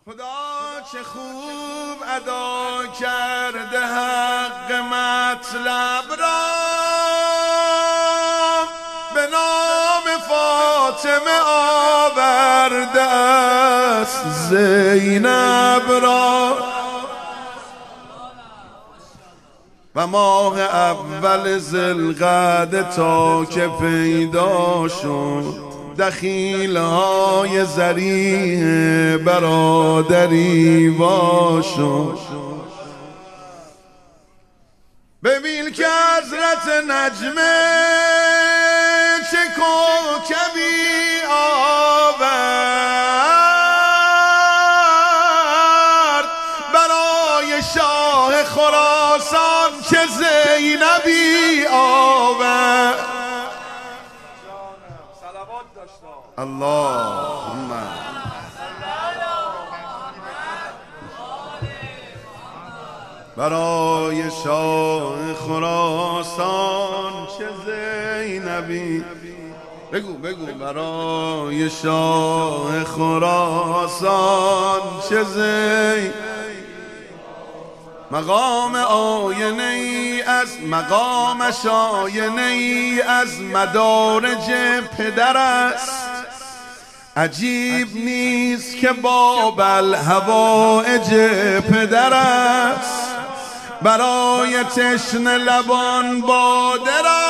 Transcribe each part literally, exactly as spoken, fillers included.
خدا چه خوب ادا کرده حق مطلب را، به نام فاطمه آورده است زینب را. و ماه اول ذوالقعده تا که پیدا شد، دخیل‌های ذریع برادری وا شد. ببین که حضرت نجمه چه کوکبی آورد، برای شاه خراسان چه زینبی آورد. اللهم برای شاه خراسان چه زینبی، بگو بگو برای شاه خراسان چه زینبی. مقام آینه ای از مقامش آینه ای از مدارج پدر است. عجیب نیست که باب الهوائج پدر است. برای تشنه لبان باده را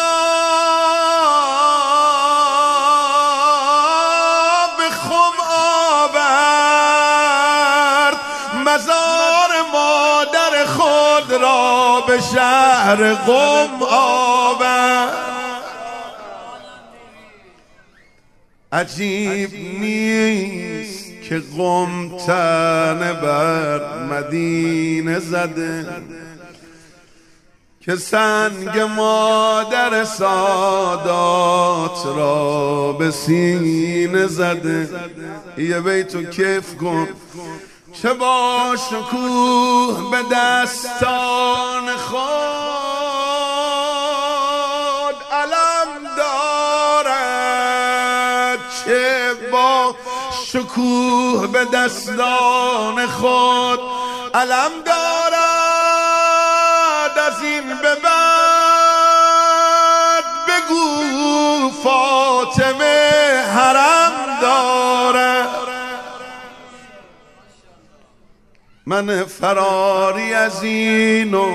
به خم آورد، مزار مادر خود را به شهر قم آورد. عجیب نیست که قم طعنه بر مدینه زده، که سنگ مادر سادات را به سینه زده. یه بیتو کیف کن. چه با شکوه به دستان خود علم دارد، چه با شکوه به دستان خود علم دارد. از این به بعد بگو فاطمه حرم دارد. من فراری از این و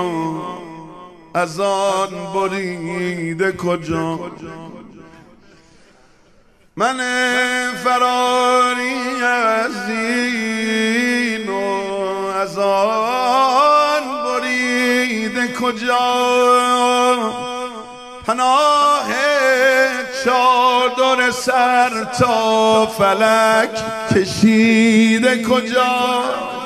از آن بریده کجا، من فراری از این و از آن بریده کجا، پناه چادر سر تا فلک کشیده کجا.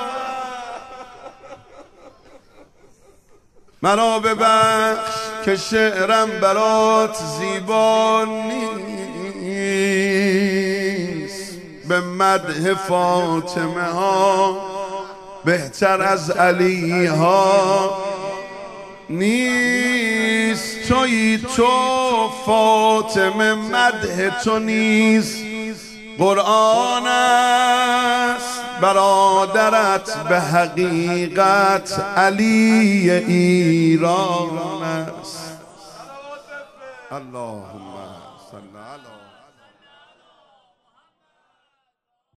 مرا ببخش که شعرم برات زیبا نیست، به مدح فاطمه ها بهتر از علی ها نیست. تویی تو فاطمه، مدح تو نیست قرآن است. برادرت به حقیقت علی ایران است. اللهم